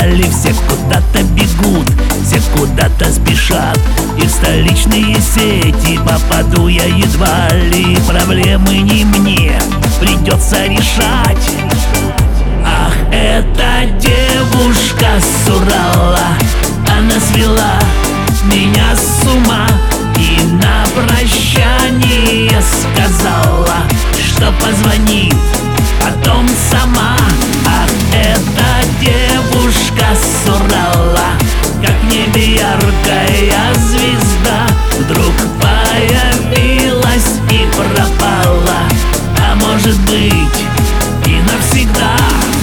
едва ли. Все куда-то бегут, все куда-то спешат, и в столичные сети попаду я едва ли. Проблемы не мне придется решать. Ах, эта девушка с Урала, она свела меня с ума и на прощание сказала, что позвонит потом сама. Ах, эта девушка с Урала, как в небе яркая звезда, вдруг появилась и пропала, а может быть и навсегда.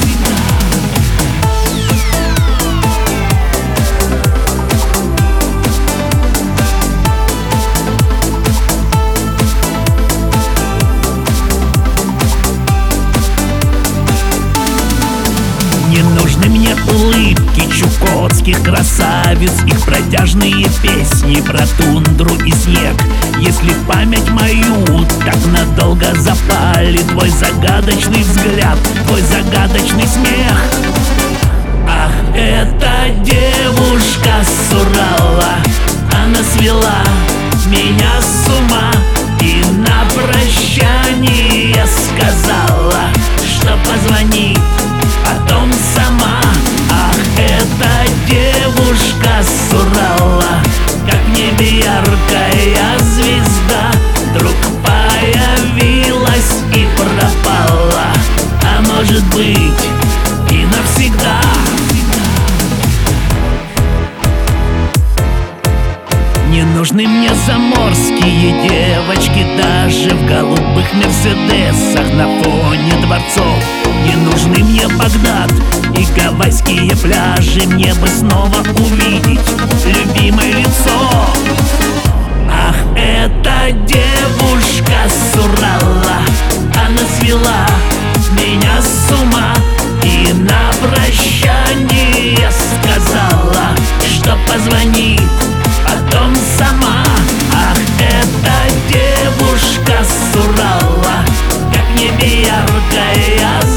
Не нужны мне улыбки чукотских красавиц, их протяжные песни про тундру и снег. Если в память мою так надолго запали твой загадочный взгляд, твой загадочный смех. Ах, эта девушка с Урала, она свела меня с ума и на прощание сказала, что позвонит потом сама. Ах, эта девушка с Урала, как в небе яркая звезда, вдруг появилась и пропала, а может быть и навсегда. Не нужны мне заморские девочки даже в голубых мерседесах на фоне дворцов. Не нужны мне Багдад и гавайские пляжи, мне бы снова увидеть любимое лицо. Ах, эта девушка с Урала, она свела меня с ума и на прощание сказала, что позвонит потом сама. Ах, эта девушка с Урала, как в небе яркая